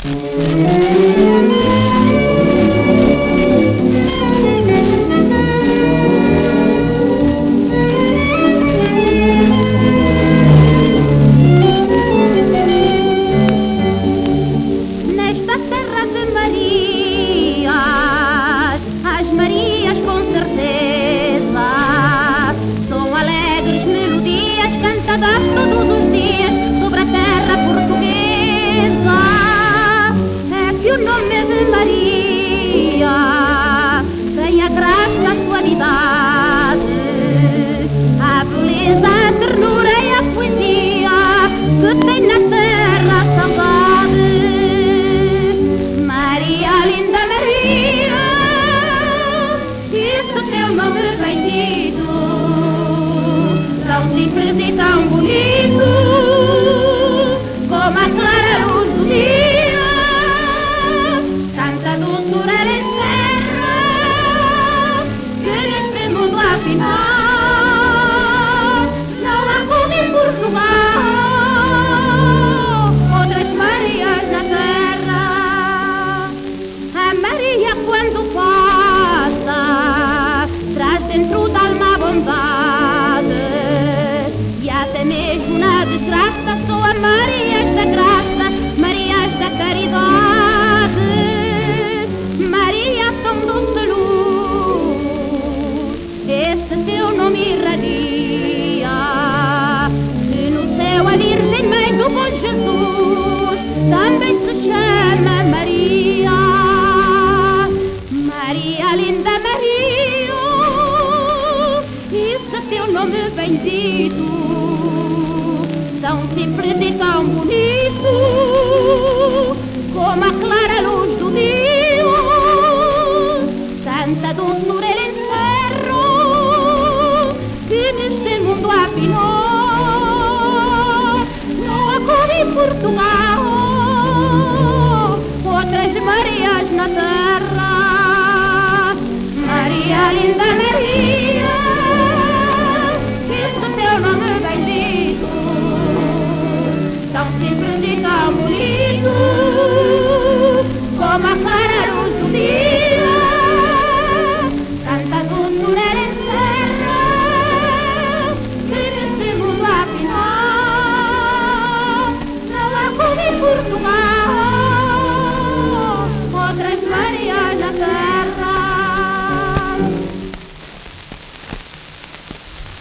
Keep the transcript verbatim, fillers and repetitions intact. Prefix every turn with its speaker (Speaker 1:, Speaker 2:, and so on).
Speaker 1: Todos os dias sobre a terra portuguesa. É que o nome de Maria tem a graça, a suavidade, a beleza, a ternura e a poesia que tem na terra a saudade. Maria, linda Maria, isso teu nome bendito, tão simples e tão bonito, como a clara luz do dia, tanta doçura ela encerra, que neste mundo afinal não há como em Portugal outras Marias na terra. A Maria quando passa traz dentro da alma a bondade, até mesmo na desgraça sou a Marias da graça, Marias da caridade. Maria, tão doce luz, esse teu nome irradia, que no céu a Virgem Mãe do Bom Jesus também se chama Maria. Maria, linda Maria, esse teu nome bendito, tão simples e tão bonito, como a clara luz do dia, tanta doçura ele encerra, que neste mundo afinal não há como em Portugal outras Marias na terra. Maria, linda Maria,